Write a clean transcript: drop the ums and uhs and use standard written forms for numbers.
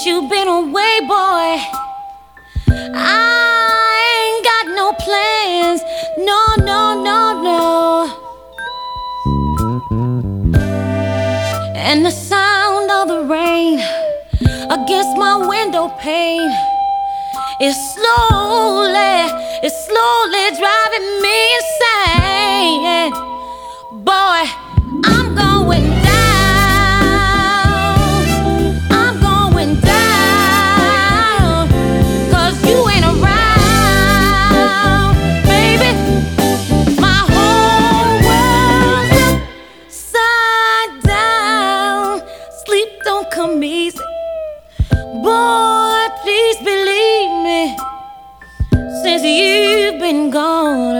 Since you've been away, boy, I ain't got no plans. No, no, no, no. And the sound of the rain against my window pane is slowly driving